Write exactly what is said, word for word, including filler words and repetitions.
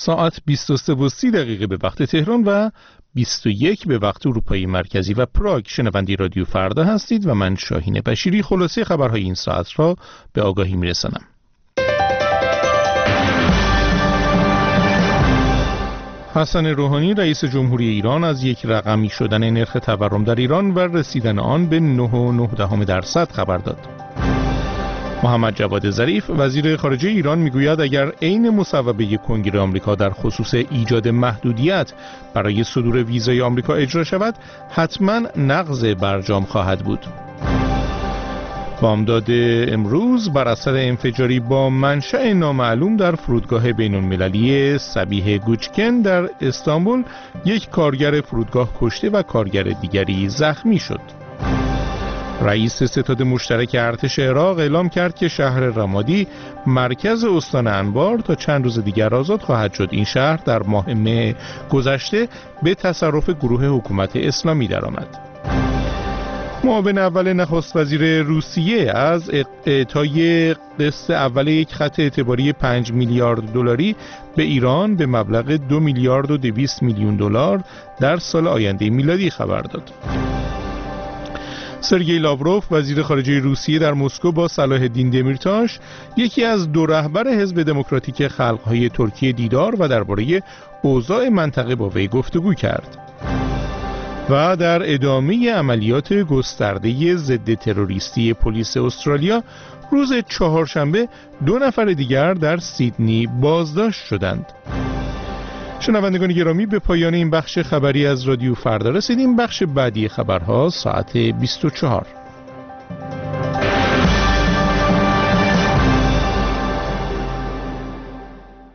ساعت بیست و سه و سی دقیقه به وقت تهران و بیست و یک به وقت اروپای مرکزی و پراگ. شنونده رادیو فردا هستید و من شاهین بشیری خلاصه خبرهای این ساعت را به آگاهی میرسانم. حسن روحانی رئیس جمهوری ایران از یک رقمی شدن نرخ تورم در ایران و رسیدن آن به نه و نه دهم درصد خبر داد. محمد جواد ظریف وزیر خارجه ایران میگوید اگر عین مصوبه کنگره آمریکا در خصوص ایجاد محدودیت برای صدور ویزای آمریکا اجرا شود حتما نقض برجام خواهد بود. بامداد امروز بر اثر انفجاری با منشأ نامعلوم در فرودگاه بین‌المللی صبیح گوچکن در استانبول یک کارگر فرودگاه کشته و کارگر دیگری زخمی شد. رئیس ستاد مشترک ارتش عراق اعلام کرد که شهر رمادی مرکز استان انبار تا چند روز دیگر آزاد خواهد شد. این شهر در ماه مه گذشته به تصرف گروه حکومت اسلامی درآمد. معاون اول نخست وزیر روسیه از اعطای قسط اول یک خط اعتباری پنج میلیارد دلاری به ایران به مبلغ دو میلیارد و دویست میلیون دلار در سال آینده میلادی خبر داد. سرگئی لاوروف وزیر خارجه روسیه در مسکو با صلاح الدین دمیرتاش یکی از دو رهبر حزب دموکراتیک خلق‌های ترکیه دیدار و درباره اوضاع منطقه با وی گفتگو کرد. و در ادامه عملیات گسترده ضد تروریستی پلیس استرالیا روز چهارشنبه دو نفر دیگر در سیدنی بازداشت شدند. شنوندگان گرامی به پایان این بخش خبری از رادیو فردا رسیدیم. بخش بعدی خبرها ساعت بیست و چهار.